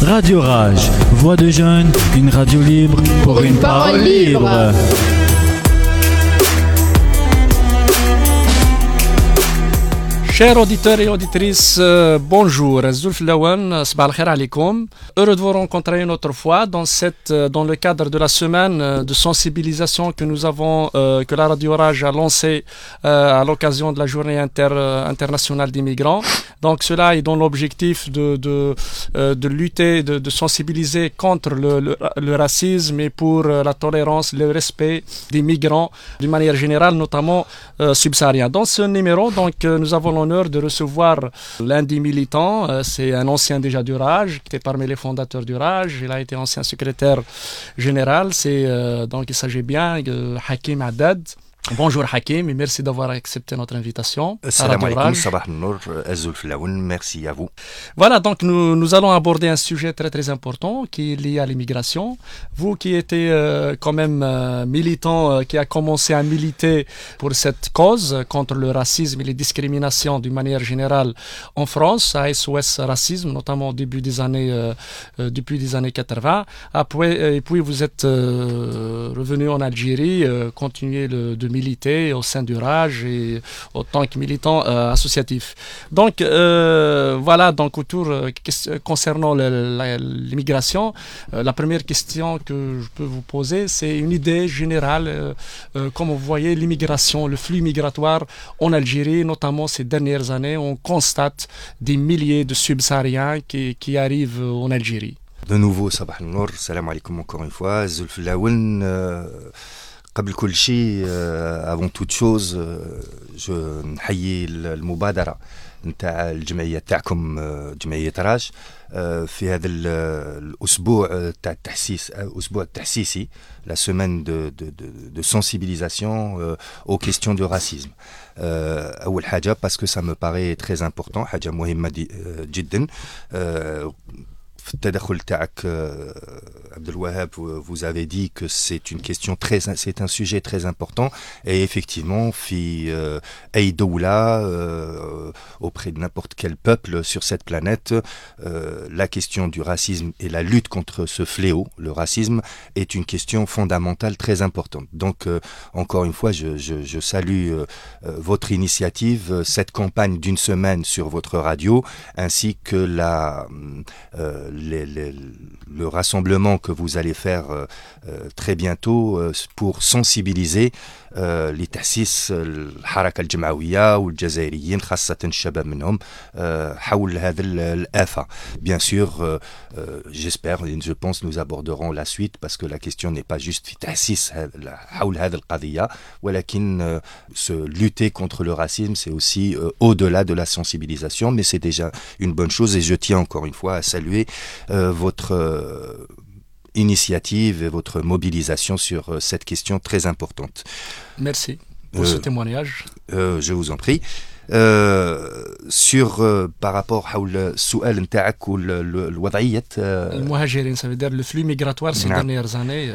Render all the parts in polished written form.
Radio Rage, voix de jeunes, une radio libre pour une parole libre. Chers auditeurs et auditrices, bonjour. Zulf Lawan, sabah al-khair alaikum. Heureux de vous rencontrer une autre fois dans le cadre de la semaine de sensibilisation que nous avons, que la Radio Rage a lancée à l'occasion de la journée internationale des migrants. Donc cela est dans l'objectif de lutter, de sensibiliser contre le racisme et pour la tolérance, le respect des migrants d'une manière générale, notamment subsahariens. Dans ce numéro, donc, nous avons l'honneur de recevoir l'un des militants. C'est un ancien déjà du Rage, qui était parmi les fondateurs du Rage. Il a été ancien secrétaire général. Donc il s'agit bien de Hakim Haddad. Bonjour Hakim et merci d'avoir accepté notre invitation. Salam alaikum, sabah al-nour, Zulf Lawan, merci à vous. Voilà, donc nous allons aborder un sujet très très important qui est lié à l'immigration. Vous qui étiez quand même militant, qui a commencé à militer pour cette cause contre le racisme et les discriminations d'une manière générale en France, à SOS Racisme, notamment au début des années, depuis les années 80. Et puis vous êtes revenu en Algérie, continuer de militer au sein du Rage et en tant que militant associatif. Donc voilà, donc concernant l'immigration, la première question que je peux vous poser, c'est une idée générale, comme vous voyez l'immigration, le flux migratoire en Algérie, notamment ces dernières années, on constate des milliers de subsahariens qui arrivent en Algérie. De nouveau, sabah al-nour, salam alaikum encore une fois, Zulf Lawan. قبل كل شيء avant toute chose je نحيي المبادرة نتاع الجمعية تاعكم جمعية راج في هذا الأسبوع تاع التحسيس الأسبوع التحسيسي la semaine de sensibilisation aux questions de racisme. أول حاجة parce que ça me paraît très important حاجة مهمة جدا. في التدخل تاعك عبد الوهاب, vous avez dit que c'est un sujet très important et effectivement في أي دولة auprès de n'importe quel peuple sur cette planète, la question du racisme et la lutte contre ce fléau, le racisme, est une question fondamentale très importante. Donc encore une fois, je salue votre initiative, cette campagne d'une semaine sur votre radio, ainsi que le rassemblement que vous allez faire très bientôt pour sensibiliser لتأسيس الحركة الجمعوية والجزائريين خاصة الشباب منهم حول هذا الآفة. Bien sûr, j'espère et je pense nous aborderons la suite parce que la question n'est pas juste في تأسيس حول هذه القضية ولكن se lutter contre le racisme, c'est aussi au-delà de la sensibilisation, mais c'est déjà une bonne chose et je tiens encore une fois à saluer votre initiative et votre mobilisation sur cette question très importante. Merci pour ce témoignage. Je vous en prie. Par rapport حول السؤال نتاعك والوضعية المهاجرين, ça veut dire le flux migratoire ces dernières années.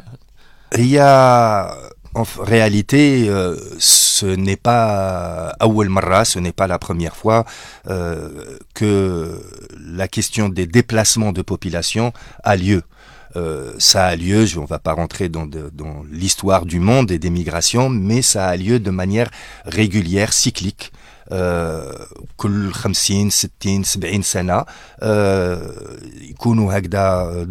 En réalité, ce n'est pas أول مرة, ce n'est pas la première fois que la question des déplacements de population a lieu. Ça a lieu, on ne va pas rentrer dans l'histoire du monde et des migrations, mais ça a lieu de manière régulière, cyclique. كل 50 60 70 سنة يكونوا هكذا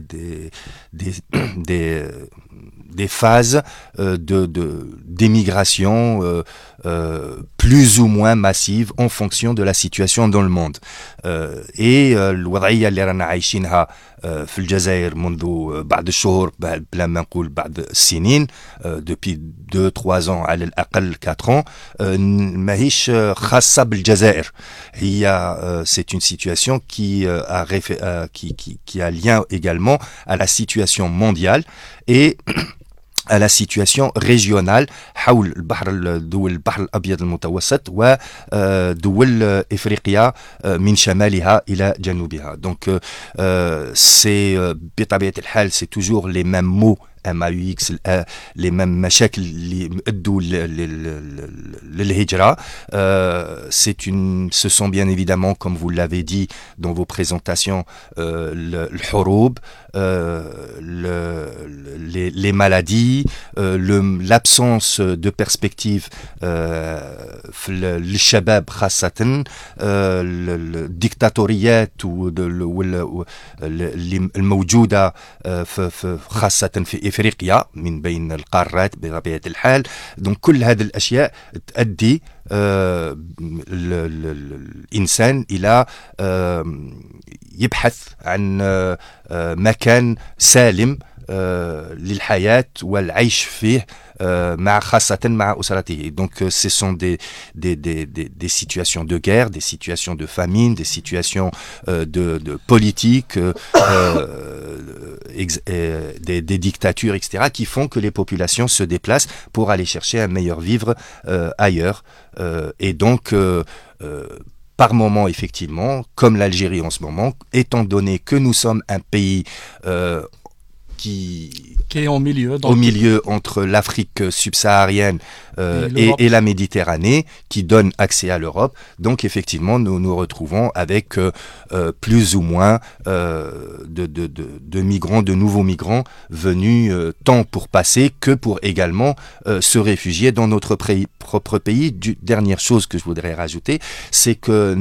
des phases d'émigration plus ou moins massives en fonction de la situation dans le monde. Et الوضعية اللي رانا عايشينها في الجزائر منذ بعض الشهور بلا ما نقول بعض السنين depuis 2-3 ans على الأقل 4 ans ماهيش خاصة بالجزائر. C'est une situation qui a lien également à la situation mondiale et à la situation régionale حول دول البحر الأبيض المتوسط ودول إفريقيا من شمالها إلى جنوبها. Donc c'est بطبيعة الحال c'est toujours les mêmes mots MAUX les mêmes مشاكل اللي ادوا للهجرة. Ce sont bien évidemment, comme vous l'avez dit dans vos présentations, الحروب, les maladies, l'absence de perspective للشباب خاصة, الديكتاتوريات الموجودة خاصة في إفريقيا من بين القارات بطبيعة الحال. دونك كل هذه الأشياء تؤدي الإنسان إلى يبحث عن مكان سالم للحياة والعيش فيه مع خاصة مع أسرته. Donc ce sont des situations de guerre, des situations de famine, des situations de politique, des dictatures, etc., qui font que les populations se déplacent pour aller chercher un meilleur vivre ailleurs. Et donc par moment, effectivement, comme l'Algérie en ce moment, étant donné que nous sommes un pays qui est au milieu entre l'Afrique subsaharienne et la Méditerranée, qui donne accès à l'Europe. Donc effectivement, nous nous retrouvons avec plus ou moins de migrants, de nouveaux migrants venus tant pour passer que pour également se réfugier dans notre propre pays. Dernière chose que je voudrais rajouter, c'est que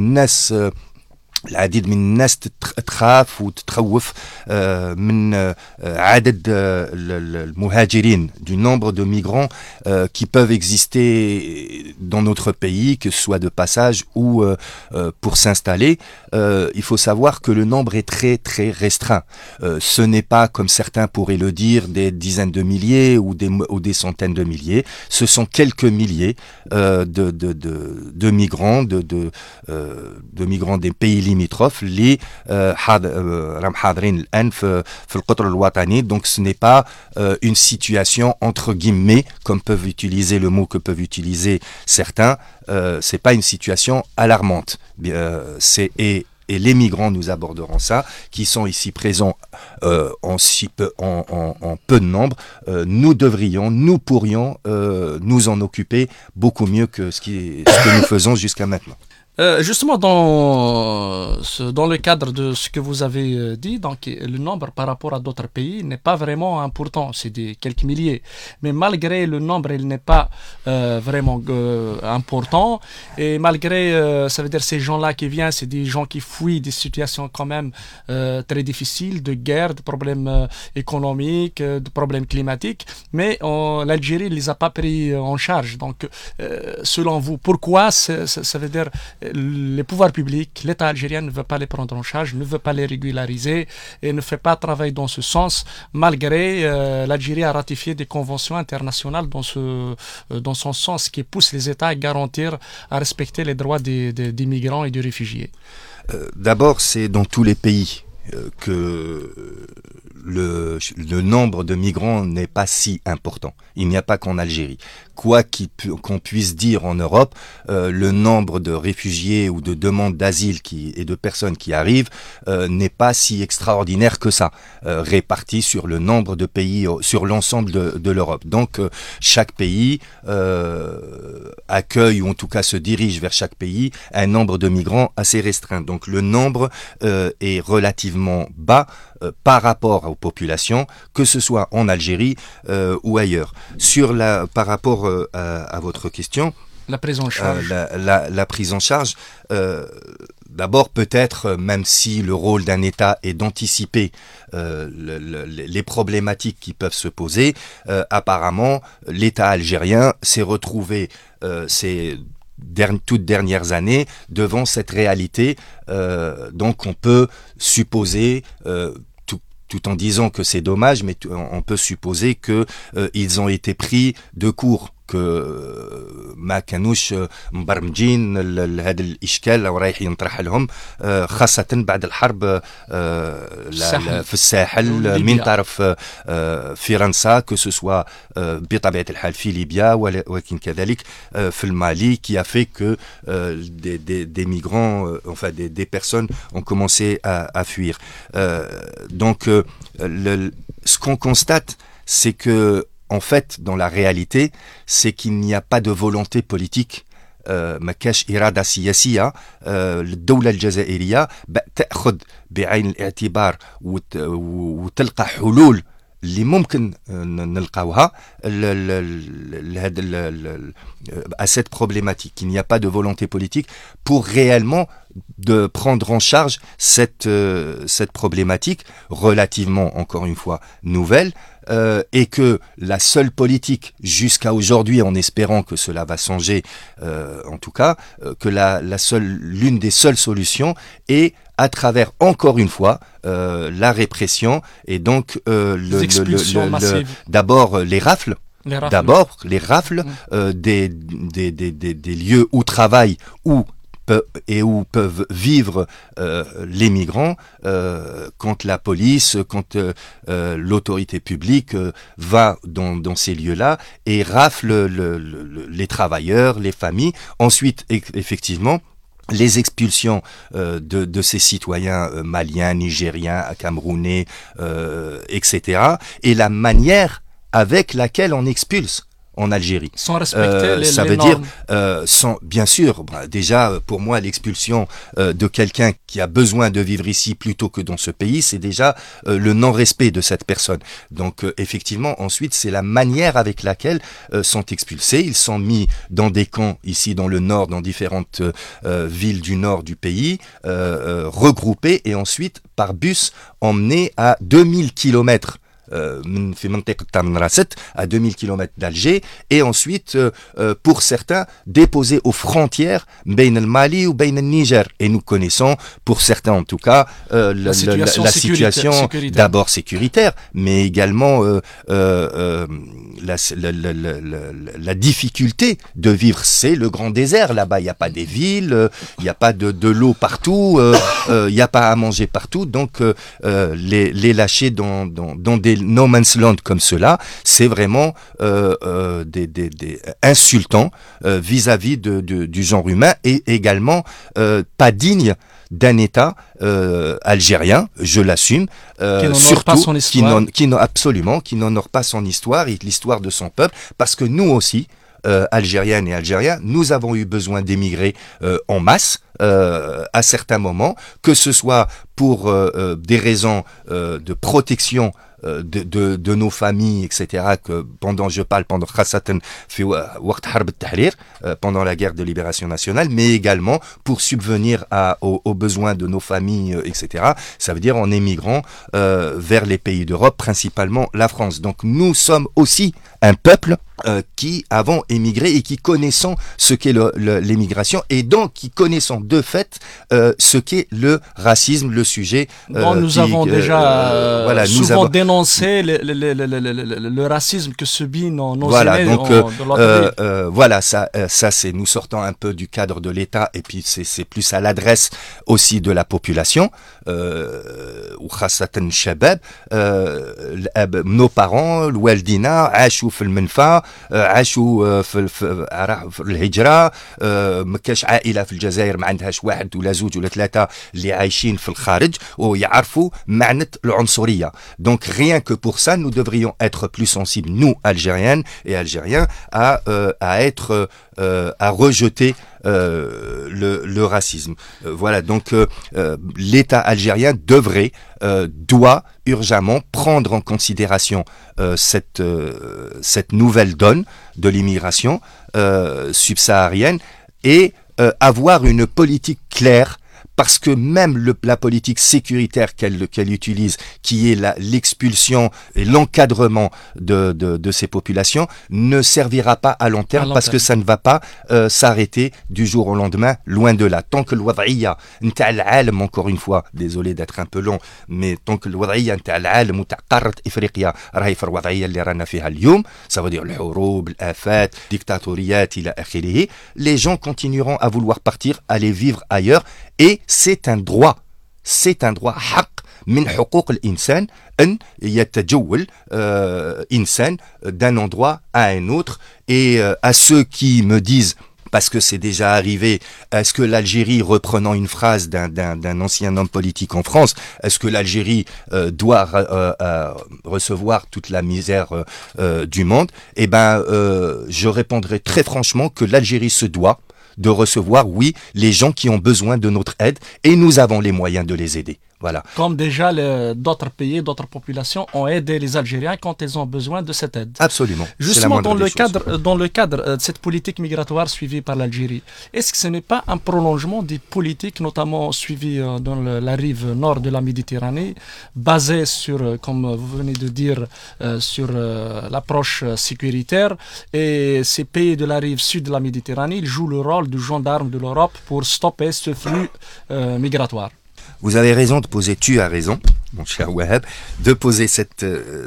العديد من الناس تخاف وتتخوف من عدد المهاجرين, du nombre de migrants qui peuvent exister dans notre pays, que ce soit de passage ou pour s'installer. Il faut savoir que le nombre est très très restreint. Ce n'est pas, comme certains pourraient le dire, des dizaines de milliers ou des centaines de milliers. Ce sont quelques milliers de migrants, de migrants des pays limitrophes, les حاضرين الآن في القطر الوطني. Donc ce n'est pas une situation entre guillemets, comme peuvent utiliser le mot que peuvent utiliser certains. C'est pas une situation alarmante. Et les migrants, nous aborderons ça, qui sont ici présents en peu de nombre, nous pourrions nous en occuper beaucoup mieux que ce que nous faisons jusqu'à maintenant. Justement, dans le cadre de ce que vous avez dit, donc le nombre par rapport à d'autres pays n'est pas vraiment important, c'est quelques milliers. Mais malgré le nombre, il n'est pas vraiment important. Et malgré, ça veut dire ces gens-là qui viennent, c'est des gens qui fuient des situations quand même très difficiles, de guerre, de problèmes économiques, de problèmes climatiques. Mais l'Algérie ne les a pas pris en charge. Donc, selon vous, pourquoi ça veut dire les pouvoirs publics, l'État algérien ne veut pas les prendre en charge, ne veut pas les régulariser et ne fait pas travail dans ce sens, malgré l'Algérie a ratifié des conventions internationales dans son sens qui poussent les États à garantir, à respecter les droits des migrants et des réfugiés. D'abord, c'est dans tous les pays que le nombre de migrants n'est pas si important. Il n'y a pas qu'en Algérie. Quoi qu'on puisse dire en Europe, le nombre de réfugiés ou de demandes d'asile et de personnes qui arrivent n'est pas si extraordinaire que ça, réparti sur le nombre de pays, sur l'ensemble de l'Europe. Donc chaque pays accueille, ou en tout cas se dirige vers chaque pays, un nombre de migrants assez restreint. Donc le nombre est relativement bas par rapport aux populations, que ce soit en Algérie ou ailleurs. Par rapport à votre question, la prise en charge. La prise en charge, d'abord peut-être, même si le rôle d'un État est d'anticiper les problématiques qui peuvent se poser, apparemment l'État algérien s'est retrouvé ces toutes dernières années devant cette réalité. Donc on peut supposer, tout en disant que c'est dommage, mais on peut supposer que ils ont été pris de court, que ما كانوش مبرمجين لهذا الاشكال او رايح ينطرح لهم خاصه بعد الحرب في الساحل من طرف فرنسا، que ce soit بطبيعه الحال في ليبيا ولكن كذلك في المالي, qui a fait que des migrants, enfin des personnes ont commencé à fuir. Donc ce qu'on constate, c'est que, en fait, dans la réalité, c'est qu'il n'y a pas de volonté politique. ما كاش إرادة سياسية. الدولة الجزائرية تأخذ بعين الاعتبار وتلقى حلول اللي ممكن نلقاوها à cette problématique. Il n'y a pas de volonté politique pour réellement de prendre en charge cette problématique relativement, encore une fois, nouvelle, et que la seule politique jusqu'à aujourd'hui, en espérant que cela va changer, en tout cas, que l'une des seules solutions est à travers, encore une fois, la répression et donc d'abord les rafles. D'abord les rafles des lieux où travaillent où peuvent vivre les migrants quand la police, quand l'autorité publique va dans ces lieux-là et rafle les travailleurs, les familles. Ensuite, effectivement, les expulsions de ces citoyens maliens, nigériens, camerounais, etc. Et la manière avec laquelle on expulse en Algérie. Sans respecter ça les veut normes. dire, bien sûr, déjà pour moi l'expulsion de quelqu'un qui a besoin de vivre ici plutôt que dans ce pays, c'est déjà le non-respect de cette personne. Donc effectivement, ensuite, c'est la manière avec laquelle sont expulsés. Ils sont mis dans des camps ici dans le nord, dans différentes villes du nord du pays, regroupés et ensuite par bus emmenés à 2000 kilomètres في منطقة تامنراسset à 2000 km d'Alger et ensuite pour certains déposés aux frontières بين المالي وبين النيجر et nous connaissons pour certains en tout cas la situation d'abord sécuritaire mais également la difficulté de vivre. C'est le grand désert là-bas, il n'y a pas des villes, il n'y a pas de l'eau partout, il n'y a pas à manger partout, donc les lâcher dans des no man's land comme cela, c'est vraiment des insultants vis-à-vis du genre humain et également pas digne d'un État algérien, je l'assume, surtout qui n'honore pas son histoire et l'histoire de son peuple, parce que nous aussi, Algériennes et Algériens, nous avons eu besoin d'émigrer en masse à certains moments, que ce soit pour des raisons de protection de nos familles, etc., que pendant pendant la guerre de libération nationale, mais également pour subvenir aux besoins de nos familles, etc. Ça veut dire en émigrant vers les pays d'Europe, principalement la France. Donc nous sommes aussi un peuple qui avons émigré et qui connaissons ce qu'est l'émigration et donc qui connaissons de fait ce qu'est le racisme, le sujet. Nous avons déjà souvent dénoncé le racisme que subit nos voilà, aînés donc, de notre pays. voilà, ça c'est nous sortant un peu du cadre de l'État et puis c'est plus à l'adresse aussi de la population. وخاصة الشباب nos parents الوالدين عاشوا في المنفى عاشوا في الهجرة ما كاش عائلة في الجزائر ما عندهاش واحد ولا زوج ولا ثلاثة اللي عايشين في الخارج ويعرفوا معنى العنصرية. Donc rien que pour ça nous devrions être plus sensibles nous Algériennes et Algériens à rejeter le racisme. Voilà, donc l'État algérien doit urgemment prendre en considération cette nouvelle donne de l'immigration subsaharienne et avoir une politique claire. Parce que même la politique sécuritaire qu'elle utilise, qui est l'expulsion et l'encadrement de ces populations, ne servira pas à long terme parce que ça ne va pas s'arrêter du jour au lendemain, loin de là. Tant que الوضعية نتاع العالم, encore une fois, désolé d'être un peu long, mais tant que الوضعية نتاع العالم وتاع قارة إفريقيا راهي في الوضعية اللي رانا فيها اليوم, ça veut dire الحروب, الآفات, dictatoriات إلى آخره, les gens continueront à vouloir partir, aller vivre ailleurs. Et c'est un droit حق من حقوق الإنسان أن يتجول إنسان d'un endroit à un autre. Et à ceux qui me disent parce que c'est déjà arrivé. Est-ce que l'Algérie, reprenant une phrase d'un ancien homme politique en France, est-ce que l'Algérie doit recevoir toute la misère du monde? Eh ben, je répondrai très franchement que l'Algérie se doit de recevoir, oui, les gens qui ont besoin de notre aide, et nous avons les moyens de les aider. Voilà. Comme déjà d'autres pays, d'autres populations ont aidé les Algériens quand ils ont besoin de cette aide. Absolument. Justement, dans le cadre de cette politique migratoire suivie par l'Algérie, est-ce que ce n'est pas un prolongement des politiques, notamment suivies dans la rive nord de la Méditerranée, basées sur, comme vous venez de dire, sur l'approche sécuritaire, et ces pays de la rive sud de la Méditerranée, ils jouent le rôle de gendarme de l'Europe pour stopper ce flux migratoire? Vous avez raison de poser, tu as raison, mon cher Wahab, de poser cette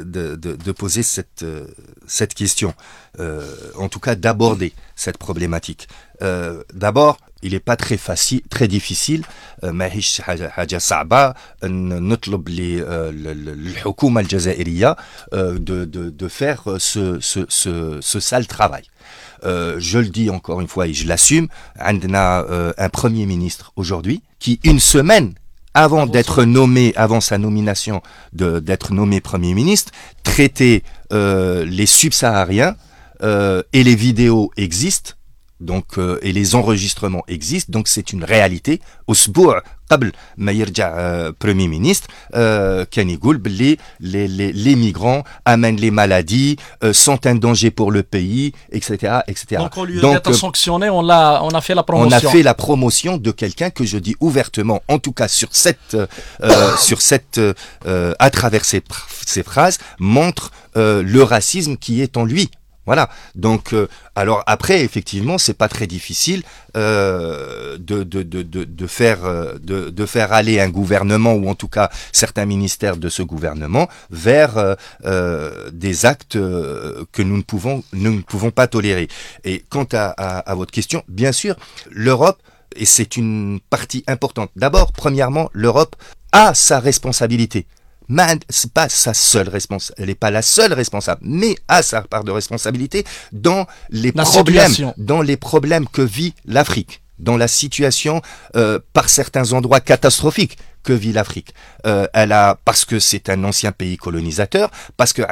question, en tout cas d'aborder cette problématique. D'abord, il n'est pas très facile, très difficile, ماهيش حاجة صعبة نطلب للحكومة الجزائرية de faire ce sale travail. Je le dis encore une fois et je l'assume, عندنا un premier ministre aujourd'hui qui, une semaine avant d'être nommé, avant sa nomination, d'être nommé Premier ministre, traiter les subsahariens, et les vidéos existent, donc et les enregistrements existent, donc c'est une réalité. أسبوع قبل ما يرجع Premier ministre كان يقول باللي les migrants amènent les maladies, sont un danger pour le pays, etc., etc. Donc au lieu d'être sanctionné, on a fait la promotion. On a fait la promotion de quelqu'un que je dis ouvertement, en tout cas sur cette à travers ces phrases, montre le racisme qui est en lui. Voilà. Donc, alors après, effectivement, c'est pas très difficile de faire aller un gouvernement, ou en tout cas certains ministères de ce gouvernement, vers des actes que nous ne pouvons pas tolérer. Et quant à votre question, bien sûr, l'Europe, et c'est une partie importante. D'abord, premièrement, l'Europe a sa responsabilité. C'est pas sa seule responsable, elle n'est pas la seule responsable, mais a sa part de responsabilité dans les problèmes que vit l'Afrique, dans la situation par certains endroits catastrophiques que vit l'Afrique. Parce que c'est un ancien pays colonisateur, parce que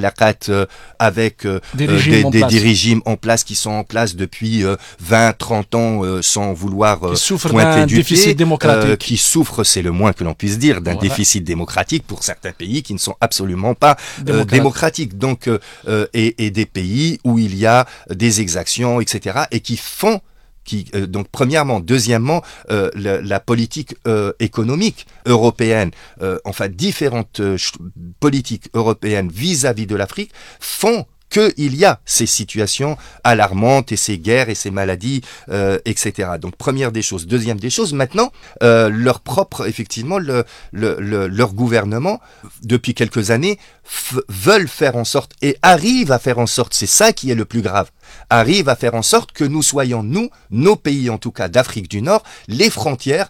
avec des régimes en place qui sont en place depuis 20-30 ans sans vouloir pointer du pied, qui souffrent, c'est le moins que l'on puisse dire, d'un déficit démocratique pour certains pays qui ne sont absolument pas démocratiques. Donc, et des pays où il y a des exactions, etc., et qui font donc premièrement, deuxièmement, la politique économique européenne, enfin différentes politiques européennes vis-à-vis de l'Afrique font qu'il y a ces situations alarmantes et ces guerres et ces maladies, etc. Donc première des choses. Deuxième des choses, maintenant, leur propre, effectivement, leur gouvernement, depuis quelques années, veulent faire en sorte, et arrivent à faire en sorte, c'est ça qui est le plus grave, arrivent à faire en sorte que nous soyons, nos pays en tout cas d'Afrique du Nord, les frontières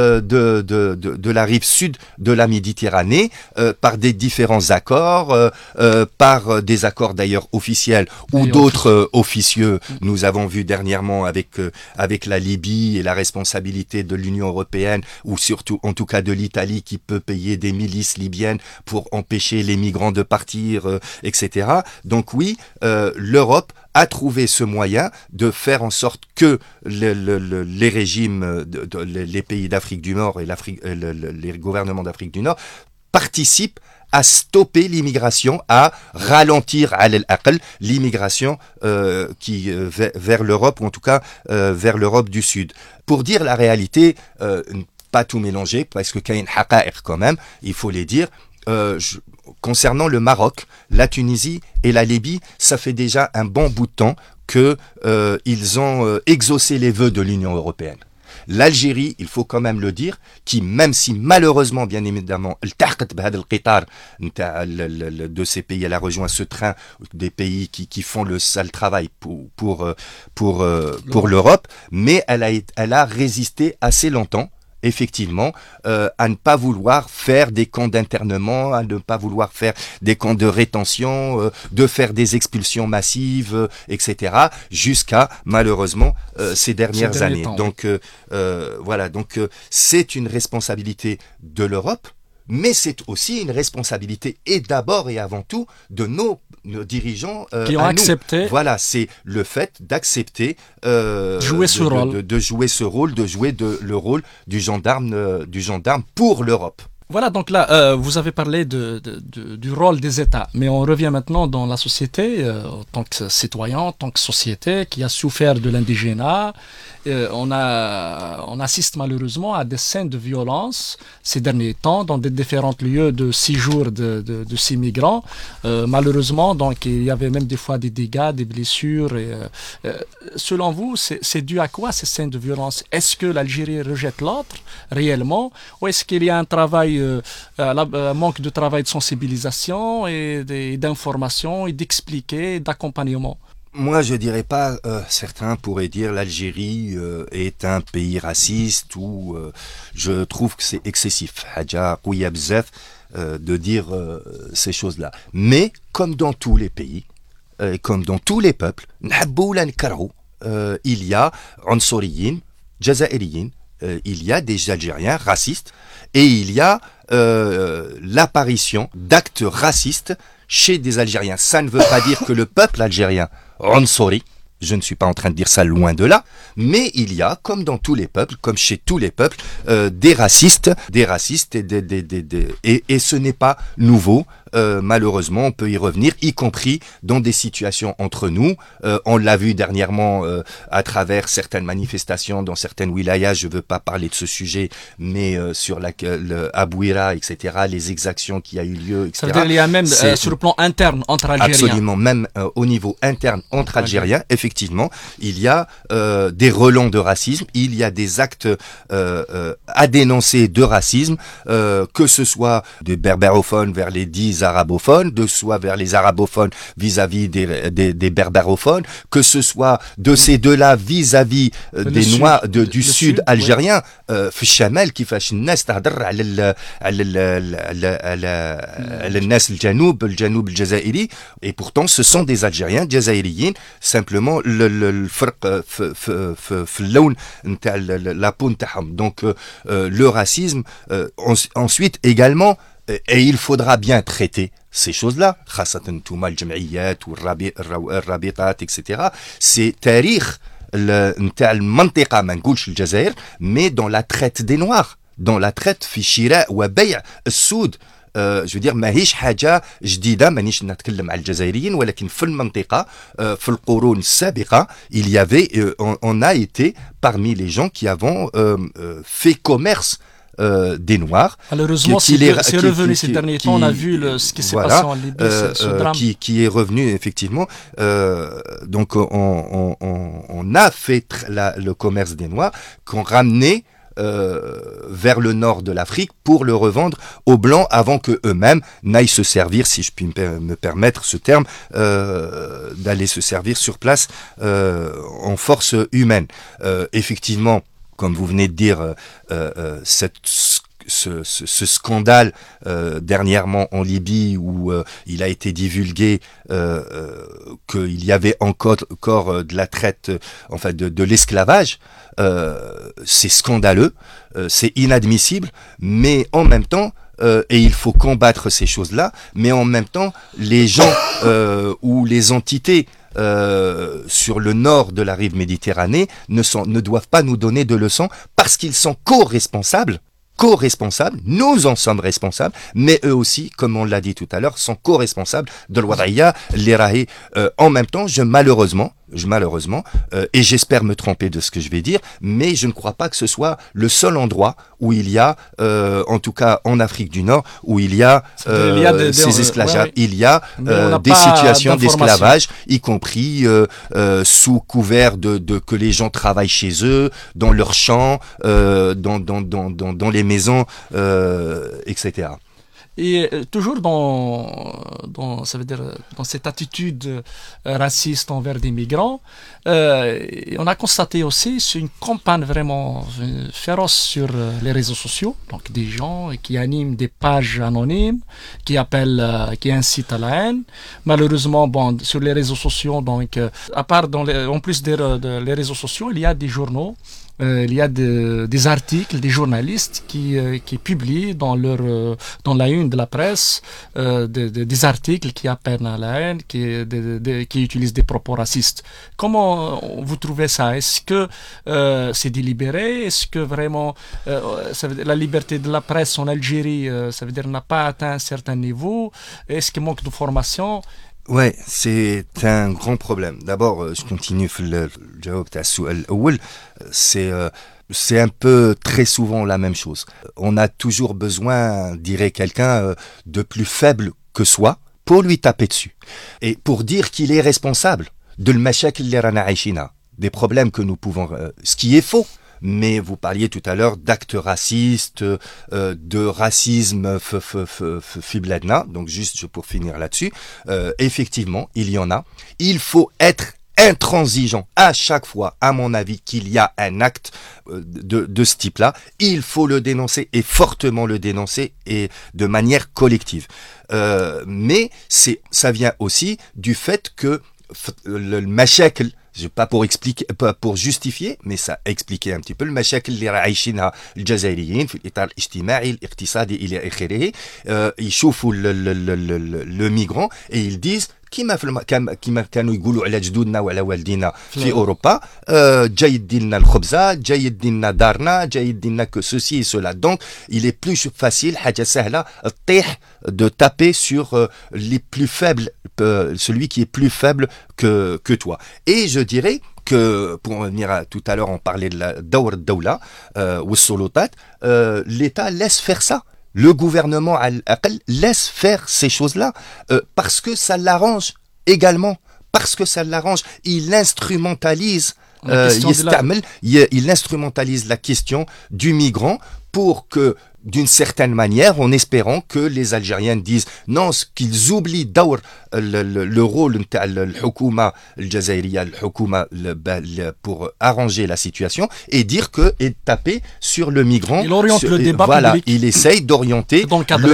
de la rive sud de la Méditerranée, par des différents accords, par des accords d'ailleurs officiels ou d'autres officieux. Nous avons vu dernièrement avec la Libye et la responsabilité de l'Union européenne, ou surtout en tout cas de l'Italie, qui peut payer des milices libyennes pour empêcher les migrants de partir, etc. Donc oui, l'Europe a trouvé ce moyen de faire en sorte que les régimes, les pays d'Afrique du Nord et les gouvernements d'Afrique du Nord participent à stopper l'immigration, à ralentir l'immigration vers l'Europe, ou en tout cas vers l'Europe du Sud. Pour dire la réalité, pas tout mélanger, parce que kayin haqa'iq quand même, il faut les dire. Concernant le Maroc, la Tunisie et la Libye, ça fait déjà un bon bout de temps qu'ils ont exaucé les vœux de l'Union européenne. L'Algérie, il faut quand même le dire, qui, même si malheureusement, bien évidemment, de ces pays, elle a rejoint ce train des pays qui font le sale travail pour l'Europe, mais elle a résisté assez longtemps. effectivement, à ne pas vouloir faire des camps d'internement, à ne pas vouloir faire des camps de rétention, de faire des expulsions massives, etc., jusqu'à, malheureusement, ces dernières années. Temps, donc, voilà, donc c'est une responsabilité de l'Europe, mais c'est aussi une responsabilité, et d'abord et avant tout, de nos dirigeants qui ont accepté. Voilà, c'est le fait d'accepter jouer ce rôle. De jouer ce rôle, de jouer le rôle du gendarme pour l'Europe. Voilà, donc là, vous avez parlé du rôle des États, mais on revient maintenant dans la société, en tant que citoyen, en tant que société qui a souffert de l'indigénat. On assiste malheureusement à des scènes de violence ces derniers temps dans des différents lieux de séjour de ces migrants. Malheureusement, donc il y avait même des fois des dégâts, des blessures. Selon vous, c'est dû à quoi ces scènes de violence? Est-ce que l'Algérie rejette l'autre réellement, ou est-ce qu'il y a un travail, un manque de travail de sensibilisation et d'information et d'expliquer, d'accompagnement? Moi, je dirais pas, certains pourraient dire l'Algérie est un pays raciste, ou je trouve que c'est excessif. Hadja Kouya Bzef de dire ces choses-là. Mais, comme dans tous les pays, comme dans tous les peuples, il y a Ansoriyin, Jazairiyin, il y a des Algériens racistes, et il y a l'apparition d'actes racistes chez des Algériens. Ça ne veut pas dire que le peuple algérien Ansori, je ne suis pas en train de dire ça, loin de là, mais il y a, comme dans tous les peuples, comme chez tous les peuples, des racistes et ce n'est pas nouveau. Malheureusement, on peut y revenir, y compris dans des situations entre nous. On l'a vu dernièrement à travers certaines manifestations dans certaines wilayas. Je ne veux pas parler de ce sujet, mais sur Abouira, etc., les exactions qui a eu lieu, etc. Ça veut dire qu'il y a même sur le plan interne entre Algériens. Absolument, même au niveau interne entre Algériens, effectivement, il y a des relents de racisme, il y a des actes à dénoncer de racisme, que ce soit des berbérophones vers les 10 arabophones, de soit vers les arabophones vis-à-vis des berbérophones, que ce soit de ces deux-là vis-à-vis des Noirs du sud algérien. Fishamel qui fait الناس تهضر على الناس الجنوب الجزائري, et pourtant ce sont des Algériens jazairiyin. Simplement le فرق في اللون نتاع la peau نتاعهم. Donc le racisme, ensuite également. Et il faudra bien traiter ces choses-là, خاصة توما الجمعيات والرابطات, etc. C'est تاريخ نتاع المنطقة, ما نقولش الجزائر, mais dans la traite des Noirs, dans la traite في شراء وبيع السود. je veux dire ماهيش حاجة جديدة, مانيش نتكلم على الجزائريين, ولكن في المنطقة في القرون السابقة il y avait, on a été parmi les gens qui avons fait commerce des Noirs. Malheureusement, c'est revenu ces derniers temps. On a vu ce qui s'est passé en Libye, ce drame. Qui est revenu, effectivement. Donc, on a fait le commerce des Noirs, qu'on ramenait vers le nord de l'Afrique pour le revendre aux Blancs avant que eux-mêmes n'aillent se servir, si je puis me permettre ce terme, d'aller se servir sur place en force humaine. Effectivement, comme vous venez de dire, ce scandale dernièrement en Libye où il a été divulgué qu'il y avait encore de la traite, enfin de l'esclavage, c'est scandaleux, c'est inadmissible, mais en même temps, et il faut combattre ces choses-là, mais en même temps, les gens ou les entités sur le nord de la rive Méditerranée ne doivent pas nous donner de leçons parce qu'ils sont co-responsables, nous en sommes responsables, mais eux aussi, comme on l'a dit tout à l'heure, sont co-responsables de l'Wadaya, l'Erahi. En même temps, malheureusement, et j'espère me tromper de ce que je vais dire, mais je ne crois pas que ce soit le seul endroit où il y a, en tout cas en Afrique du Nord, où il y a ces esclavages. Il y a des situations d'esclavage, y compris sous couvert de que les gens travaillent chez eux, dans leurs champs, dans les maisons, etc. Et toujours ça veut dire, dans cette attitude raciste envers des migrants, et on a constaté aussi c'est une campagne vraiment féroce sur les réseaux sociaux, donc des gens qui animent des pages anonymes, qui appellent, qui incitent à la haine. Malheureusement, bon, sur les réseaux sociaux, donc à part en plus les réseaux sociaux, il y a des journaux. Il y a des articles, des journalistes qui publient dans la une de la presse des articles qui appellent à la haine, qui utilisent des propos racistes. Comment vous trouvez ça? Est-ce que c'est délibéré? Est-ce que vraiment ça veut dire, la liberté de la presse en Algérie, ça veut dire n'a pas atteint un certain niveau? Est-ce qu'il manque de formation? Ouais, c'est un grand problème. D'abord, je continue le jawab تاع السؤال الأول. C'est un peu très souvent la même chose. On a toujours besoin, dirait quelqu'un, de plus faible que soi pour lui taper dessus. Et pour dire qu'il est responsable de المشاكل اللي رانا عايشينها, des problèmes que nous pouvons... ce qui est faux. Mais vous parliez tout à l'heure d'actes racistes, de racisme fibladna. Donc juste pour finir là-dessus, effectivement, il y en a. Il faut être intransigeant à chaque fois, à mon avis, qu'il y a un acte de ce type-là. Il faut le dénoncer et fortement le dénoncer et de manière collective. Mais ça vient aussi du fait que le mashakl, pas pour expliquer, pas pour justifier, mais ça expliquer un petit peu المشاكل اللي راه عايشينها الجزائريين في الإطار الاجتماعي الاقتصادي إلى آخره. يشوفوا le migrant et ils disent كيما كانوا يقولوا على جدودنا وعلى والدينا في اوروبا, جاي يدي لنا الخبزه, جاي يدي لنا دارنا, جاي يدي لنا que ceci et cela. Donc il est plus facile, حاجه سهله تطيح, de taper sur les plus faibles, celui qui est plus faible que toi. Et je dirais que, pour revenir à tout à l'heure, on parlait de la دور الدولة والسلطات, l'État laisse faire ça. Le gouvernement laisse faire ces choses-là parce que ça l'arrange également, parce que ça l'arrange. Il instrumentalise, il instrumentalise la question du migrant pour que, d'une certaine manière, en espérant que les Algériens disent non, ce qu'ils oublient d'où le rôle de l'Houkouma al-Jazairiya, pour arranger la situation, et dire que, et taper sur le migrant. Il oriente le débat voilà, public. il essaye d'orienter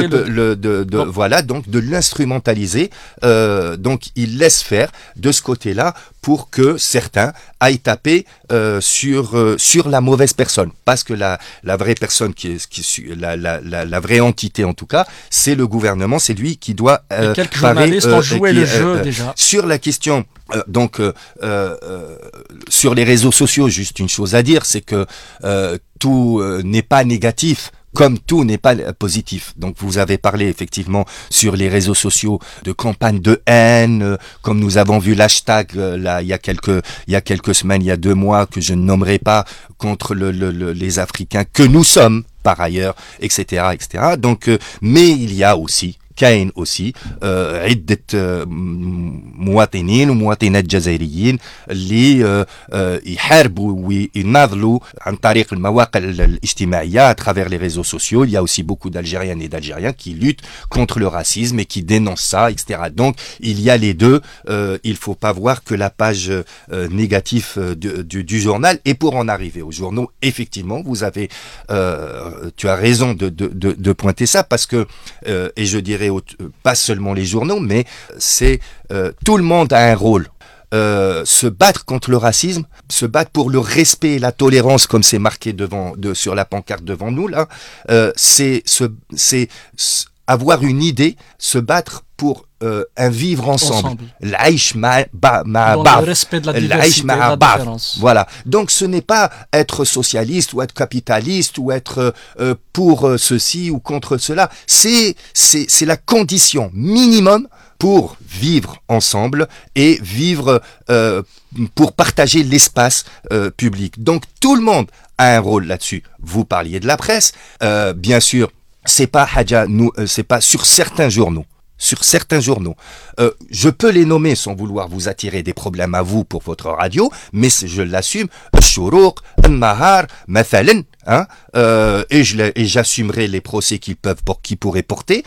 voilà, donc de l'instrumentaliser. Donc il laisse faire de ce côté-là pour que certains aillent taper sur la mauvaise personne, parce que la vraie personne la vraie entité en tout cas, c'est le gouvernement, c'est lui qui doit quelques journalistes ont joué le jeu déjà. Sur la question sur les réseaux sociaux, juste une chose à dire, c'est que tout n'est pas négatif, comme tout n'est pas positif. Donc vous avez parlé effectivement sur les réseaux sociaux de campagnes de haine, comme nous avons vu l'hashtag là il y a quelques semaines, il y a 2 mois, que je ne nommerai pas, contre les Africains que nous sommes par ailleurs, etc., etc. Donc, mais il y a aussi كاين aussi عدة مواطنين ومواطنات جزائريين اللي يحاربوا ويناضلوا عن طريق المواقع الاجتماعية à travers les réseaux sociaux. Il y a aussi beaucoup d'Algériennes et d'Algériens qui luttent contre le racisme et qui dénoncent ça, etc. Donc il y a les deux. Il faut pas voir que la page négative du journal. Et pour en arriver aux journaux, effectivement, vous avez tu as raison de pointer ça, parce que et je dirais pas seulement les journaux, mais c'est tout le monde a un rôle. Se battre contre le racisme, se battre pour le respect et la tolérance, comme c'est marqué sur la pancarte devant nous là, c'est avoir une idée, se battre pour un vivre ensemble. L'Aïch dans le respect de la diversité, de la différence. Voilà. Donc ce n'est pas être socialiste ou être capitaliste ou être pour ceci ou contre cela. C'est la condition minimum pour vivre ensemble et vivre pour partager l'espace public. Donc tout le monde a un rôle là-dessus. Vous parliez de la presse, bien sûr. C'est pas sur certains journaux. sur certains journaux. Je peux les nommer sans vouloir vous attirer des problèmes à vous pour votre radio, mais je l'assume. Al-Shuruq, Al-Nahar, Mathalan, hein, et j'assumerai les procès qu'ils pourraient porter,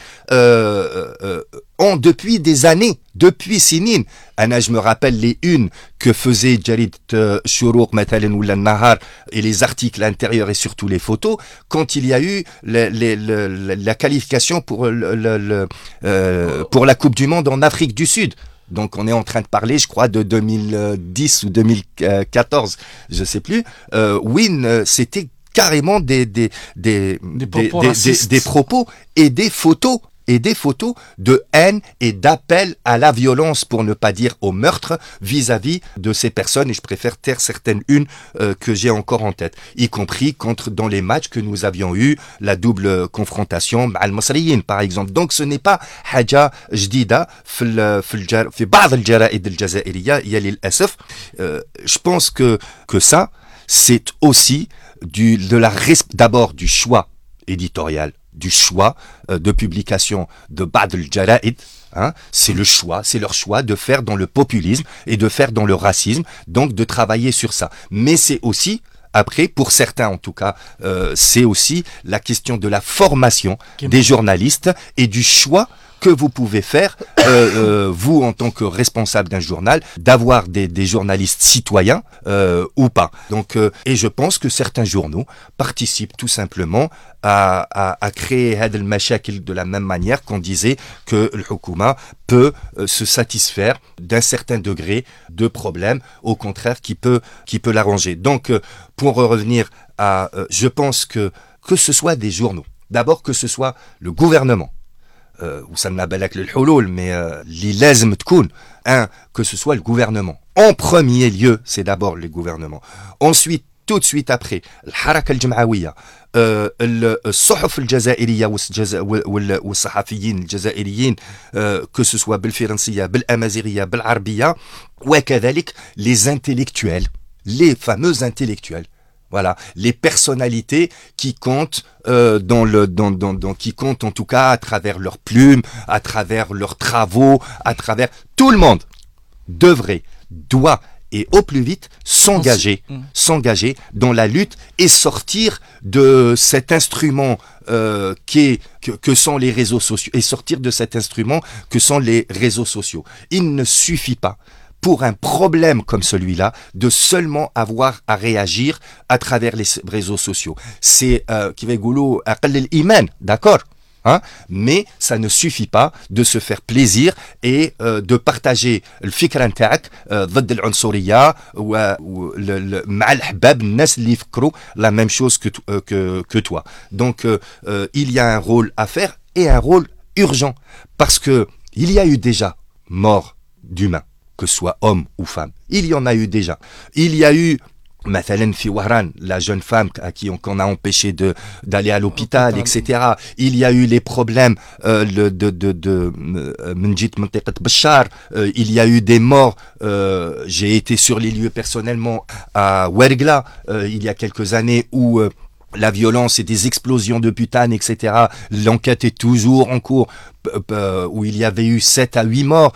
depuis des années, depuis Sinin. Anna, je me rappelle les unes que faisait Jarid Shuruq, Mathalan ou Al-Nahar, et les articles intérieurs et surtout les photos, quand il y a eu la qualification pour la Coupe du Monde en Afrique du Sud. Donc on est en train de parler, je crois, de 2010 ou 2014, je sais plus. C'était carrément des propos et des photos de haine et d'appel à la violence, pour ne pas dire au meurtre, vis-à-vis de ces personnes. Et je préfère taire certaines que j'ai encore en tête, y compris dans les matchs que nous avions eu, la double confrontation مع المصريين par exemple. Donc ce n'est pas حاجة جديدة في بعض الجرائد الجزائرية يا للأسف. Je pense que ça, c'est aussi d'abord du choix éditorial, du choix de publication de Ba'd al-Jara'id, hein, c'est leur choix de faire dans le populisme et de faire dans le racisme, donc de travailler sur ça. Mais c'est aussi, après, pour certains en tout cas, c'est aussi la question de la formation des journalistes et du choix que vous pouvez faire, vous en tant que responsable d'un journal, d'avoir des journalistes citoyens ou pas. Donc, et je pense que certains journaux participent tout simplement à créer هذا المشاكل de la même manière qu'on disait que le Hukuma peut se satisfaire d'un certain degré de problème, au contraire qui peut l'arranger. Donc, pour revenir à, je pense que ce soit des journaux, d'abord que ce soit le gouvernement, وصلنا بالك للحلول mais اللي لازم تكون que ce soit le gouvernement. En premier lieu, c'est d'abord le gouvernement. Ensuite, tout de suite après, الحركة الجمعوية, الصحف الجزائرية والصحفيين الجزائريين, que ce soit بالفرنسية, بالأمازيغية, بالعربية, وكذلك les intellectuels, les fameux intellectuels. Voilà, les personnalités qui comptent qui comptent en tout cas à travers leurs plumes, à travers leurs travaux, à travers tout le monde doit et au plus vite s'engager dans la lutte et sortir de cet instrument que sont les réseaux sociaux, Il ne suffit pas pour un problème comme celui-là, de seulement avoir à réagir à travers les réseaux sociaux. C'est qui va goulo aqall al-iman, d'accord, hein, mais ça ne suffit pas de se faire plaisir et de partager le fikra ntaak ضد العنصرية مع الأحباب الناس اللي يفكروا la même chose que toi. Donc il y a un rôle à faire et un rôle urgent, parce que il y a eu déjà mort d'humains, que ce soit homme ou femme. Il y en a eu déjà. Il y a eu Mathalan fi Wahran, la jeune femme qu'on a empêché d'aller à l'hôpital, etc. Il y a eu les problèmes de Menjit Mantiqat Bachar. Il y a eu des morts. J'ai été sur les lieux personnellement à Ouergla il y a quelques années où la violence et des explosions de butane, etc. L'enquête est toujours en cours, où il y avait eu 7 à 8 morts.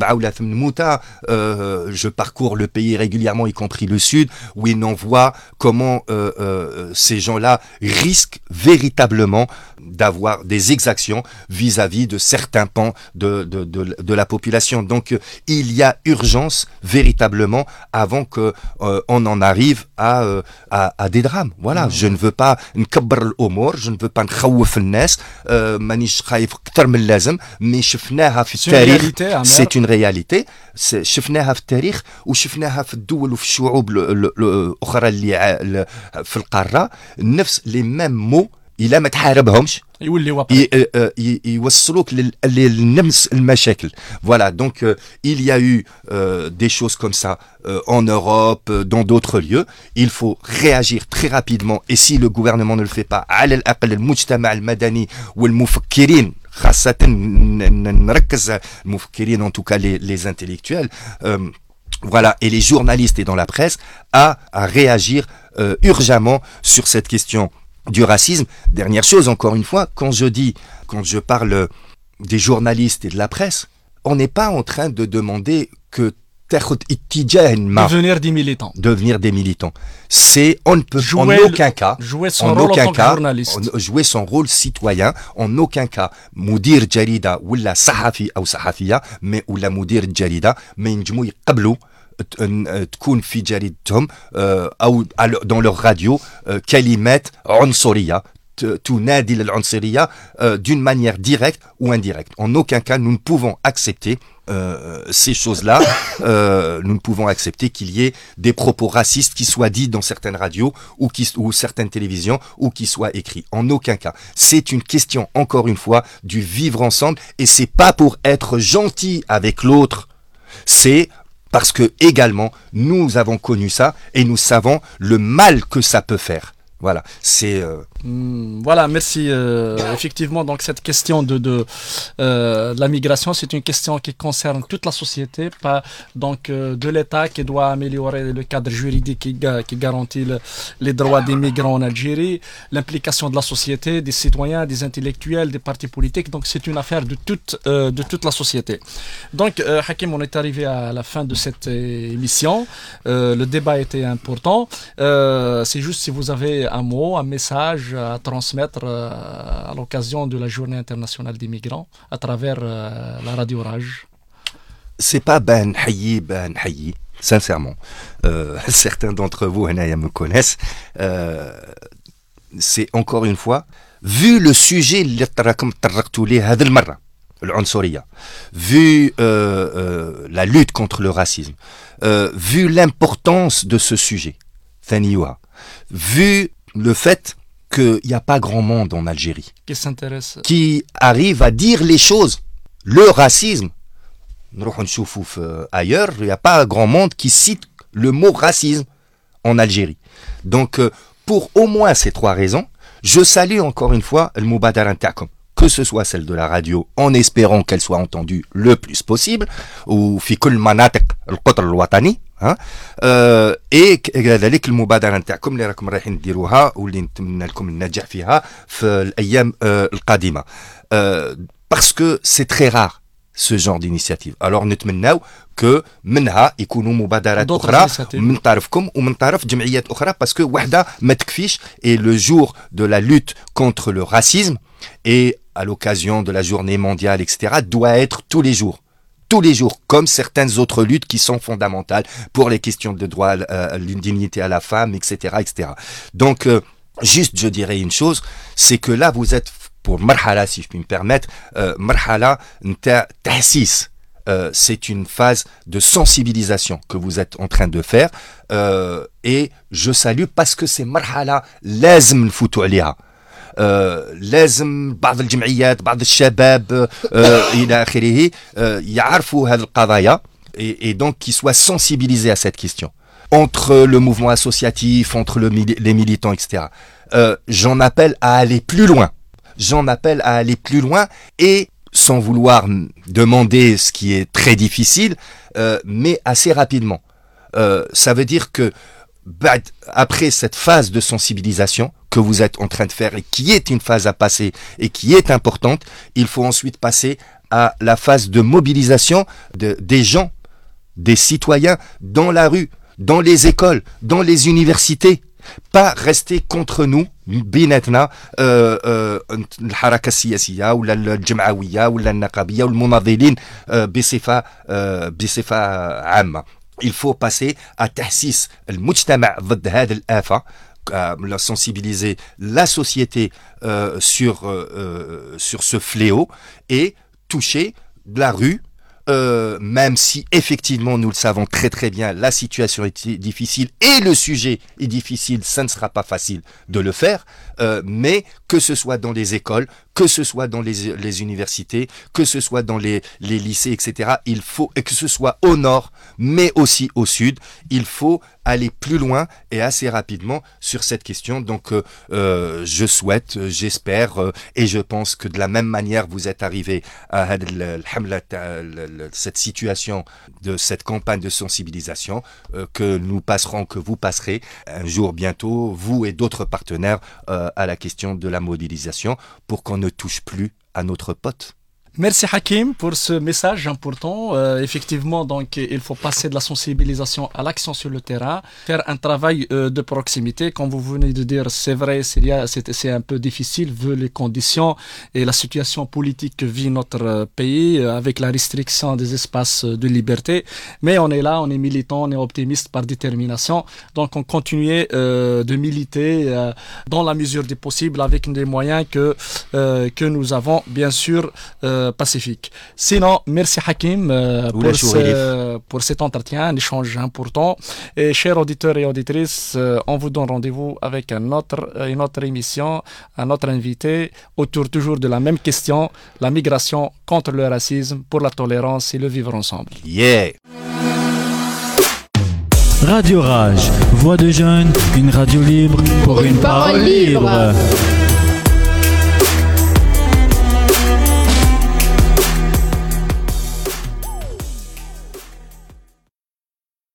Je parcours le pays régulièrement, y compris le sud, où on en voit comment ces gens-là risquent véritablement d'avoir des exactions vis-à-vis de certains pans de la population. Donc il y a urgence véritablement avant que on en arrive à des drames. Voilà, je ne veux pas نكبر الأمور, je ne veux pas نخوف الناس, مانيش خايف أكثر من اللازم, mais شفناها في التاريخ, c'est une réalité, شفناها في التاريخ وشفناها في الدول وفي الشعوب الأخرى اللي في القارة, نفس les mêmes mots. إلا ما تحاربهمش يوصلوك لنفس المشاكل. Voilà, donc il y a eu des choses comme ça en Europe, dans d'autres lieux. Il faut réagir très rapidement, et si le gouvernement ne le fait pas, على الأقل المجتمع المدني والمفكرين, خاصة نركز المفكرين, en tout cas les intellectuels, voilà, et les journalistes et dans la presse, à réagir urgemment sur cette question du racisme. Dernière chose, encore une fois, quand je parle des journalistes et de la presse, on n'est pas en train de demander que devenir des militants. Devenir des militants. On ne peut jouer en aucun cas jouer son rôle en tant que journaliste. Jouer son rôle citoyen. En aucun cas, مدير جريدة ولا صحفي أو صحفية ولا مدير الجريدة ما ينجموا يقبلوا تكون في جريدتهم أو dans leur radio كلمات عنصرية تنادي للعنصرية d'une manière directe ou indirecte. En aucun cas, nous ne pouvons accepter ces choses-là. Nous ne pouvons accepter qu'il y ait des propos racistes qui soient dits dans certaines radios ou certaines télévisions ou qui soient écrits. En aucun cas. C'est une question, encore une fois, du vivre ensemble et c'est pas pour être gentil avec l'autre. C'est parce que également, nous avons connu ça et nous savons le mal que ça peut faire. Voilà, c'est... Voilà, merci. Effectivement, donc cette question de la migration, c'est une question qui concerne toute la société, pas donc de l'État qui doit améliorer le cadre juridique qui garantit les droits des migrants en Algérie, l'implication de la société, des citoyens, des intellectuels, des partis politiques. Donc c'est une affaire de toute la société. Donc Hakim, on est arrivé à la fin de cette émission. Le débat était important. C'est juste si vous avez un mot, un message à transmettre à l'occasion de la Journée internationale des migrants à travers la radio Rage. C'est pas ben hayi, sincèrement. Certains d'entre vous me connaissent. C'est encore une fois, vu le sujet اللي طرقتوا ليه هذه المرة العنصرية, vu la lutte contre le racisme, vu l'importance de ce sujet, vu le fait qu'il n'y a pas grand monde en Algérie qui s'intéresse, qui arrive à dire les choses. Le racisme, ailleurs, il n'y a pas grand monde qui cite le mot racisme en Algérie. Donc, pour au moins ces trois raisons, je salue encore une fois le Moubadara Ntakum, que ce soit celle de la radio, en espérant qu'elle soit entendue le plus possible, ou في كل مناطق القطر الوطني, كذلك المبادره نتاعكم اللي راكم رايحين ديروها واللي نتمنى لكم النجاح فيها في الايام القادمه, parce que c'est très rare ce genre d'initiative. Alors نتمناو que منها يكونوا مبادرات اخرى من طرفكم ومن طرف جمعيات اخرى, parce que وحده ما تكفيش. Et le jour de la lutte contre le racisme et à l'occasion de la journée mondiale, etc., doit être tous les jours, comme certaines autres luttes qui sont fondamentales pour les questions de droit à l'indemnité à la femme, etc., etc. Donc, juste, je dirais une chose, c'est que là, vous êtes pour marhala, si je puis me permettre, marhala nta tahsis. C'est une phase de sensibilisation que vous êtes en train de faire, et je salue parce que c'est marhala lazim nfoutou aliha. لازم بعض الجمعيات بعض الشباب إلى آخره يعرفوا هذه القضايا et donc qu'ils soient sensibilisés à cette question. Entre le mouvement associatif, entre les militants, etc. J'en appelle à aller plus loin. Et sans vouloir demander ce qui est très difficile, mais assez rapidement. Ça veut dire que après cette phase de sensibilisation que vous êtes en train de faire et qui est une phase à passer et qui est importante, il faut ensuite passer à la phase de mobilisation des gens, des citoyens dans la rue, dans les écoles, dans les universités. Pas rester contre nous بيناتنا الحركة السياسية ولا الجمعوية ولا النقابية والمناضلين بصفة عامة. Il faut passer à تحسيس المجتمع ضد هذه الآفة, sensibiliser la société sur ce fléau et toucher la rue, même si effectivement nous le savons très très bien, la situation est difficile et le sujet est difficile, ça ne sera pas facile de le faire, mais que ce soit dans les écoles, que ce soit dans les universités, que ce soit dans les lycées, etc., il faut, et que ce soit au nord, mais aussi au sud, il faut aller plus loin et assez rapidement sur cette question. Donc je souhaite, j'espère, et je pense que de la même manière vous êtes arrivé à cette situation de cette campagne de sensibilisation que nous passerons, que vous passerez un jour bientôt, vous et d'autres partenaires, à la question de la mobilisation pour qu'on ne touche plus à notre pote, Merci Hakim pour ce message important. Effectivement, donc, il faut passer de la sensibilisation à l'action sur le terrain, faire un travail de proximité. Comme vous venez de dire, c'est vrai, c'est un peu difficile vu les conditions et la situation politique que vit notre pays avec la restriction des espaces de liberté. Mais on est là, on est militant, on est optimiste par détermination. Donc, on continue de militer dans la mesure du possible avec des moyens que nous avons, bien sûr, pacifique. Sinon, merci Hakim pour cet entretien, un échange important. Et chers auditeurs et auditrices, on vous donne rendez-vous avec une autre émission, un autre invité, autour toujours de la même question, la migration contre le racisme, pour la tolérance et le vivre ensemble. Yeah. Radio Rage, voix de jeunes, une radio libre pour une parole libre.